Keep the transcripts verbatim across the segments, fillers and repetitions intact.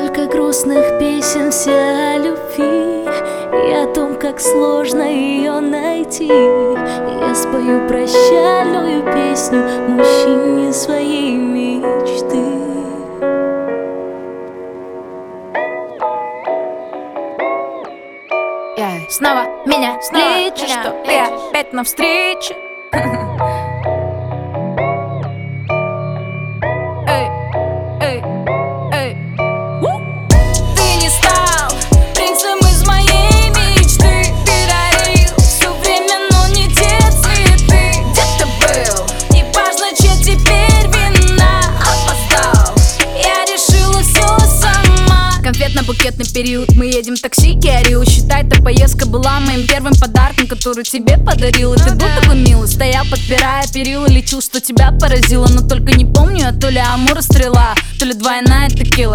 Столько грустных песен, все о любви и о том, как сложно ее найти. Я спою прощальную песню мужчине своей мечты. Yeah. Снова меня встретишь, что ты опять навстречу. Конфетно-букетный период, мы едем в такси, Киарио. Считай, эта поездка была моим первым подарком, который тебе подарил. И ты был такой милый, стоял, подпирая перила. Лечил, что тебя поразило, но только не помню, а то ли Амура стрела, то ли двойная текила.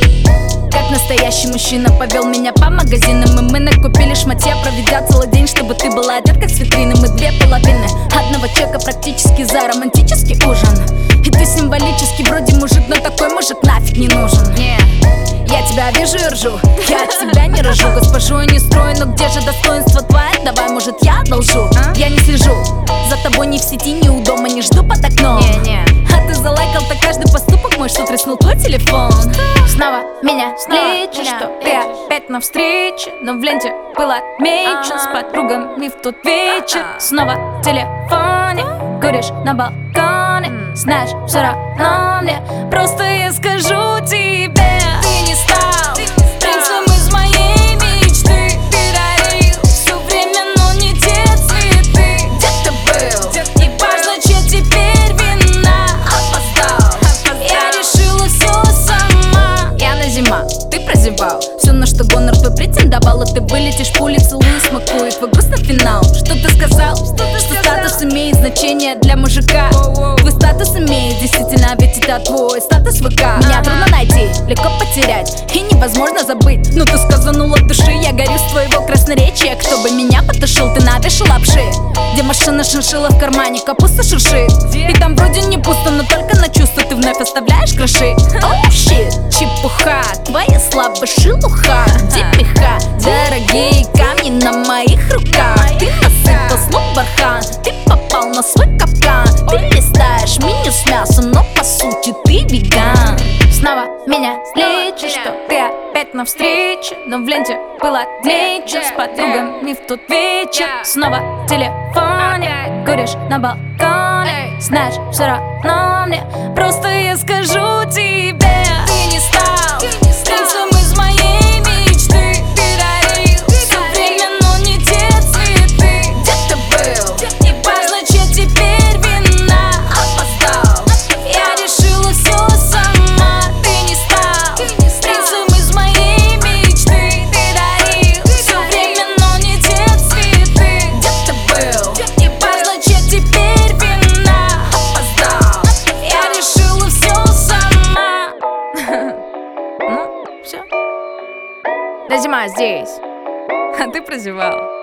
Как настоящий мужчина повел меня по магазинам, и мы накупили шматья, проведя целый день, чтобы ты была одет как с витрины. Мы две половины одного чека практически за романтический ужин. И ты символический вроде мужик, но такой мужик нафиг не нужен. Yeah. Я тебя вижу и ржу, я от тебя не рожу. Госпожу я не строю, но где же достоинство твое? Давай, может, я одолжу. Я не слежу за тобой ни в сети, ни у дома, не жду под окном. А ты залайкал-то каждый поступок мой, что треснул твой телефон. Снова меня встречу, что ты опять навстрече. Но в ленте было отмечено с подругами в тот вечер. Снова в телефоне, куришь на балконе. Знаешь, все равно мне, просто я скажу тебе: ты не стал принцем из моей мечты. Ты дарил все время, но не те цветы. Где ты был? Не важно, чья теперь вина. Опоздал, я решила все сама. Яна зима, ты прозевал все, на что гонор твой претендовал. И ты вылетишь пули, целую, смакует твой грустный финал. Что ты сказал? Что, что статус имеет значение для мужика. Твой статус имеет, действительно, ведь это твой статус ВК. Меня трудно найти, легко потерять и невозможно забыть. Но ты сказанула от души, я горю с твоего красноречия. Кто бы меня потушил, ты навешал лапши. Где машина шиншилла в кармане, капуста шуршит. И там вроде не пусто, но только на чувство ты вновь оставляешь гроши. Оу, oh, щит, чепуха, твоя слабая шелуха. Где пеха, дорогие камни на моих руках. Ты насыпал слов бархан, ты попал на свой капкан. Ты листаешь меню с мясом, но по сути ты веган. Снова меня встретишь, что ты опять навстрече. Но в ленте было отмечено с подругами в тот вечер. Снова в телефоне, куришь на балконе. Знаешь, все равно мне, просто я скажу тебе: ты не стал принцем из моей мечты. Ты дарил все время, но не те цветы. Где ты был? Не важно, чья теперь вина. Опоздал, я решила все сама. Ты не стал принцем из моей мечты. Ты дарил все время, но не те цветы. Где ты был? Не важно, чья теперь вина. Опоздал, я решила все сама. Ну, все. Да зима здесь, а ты прозевал.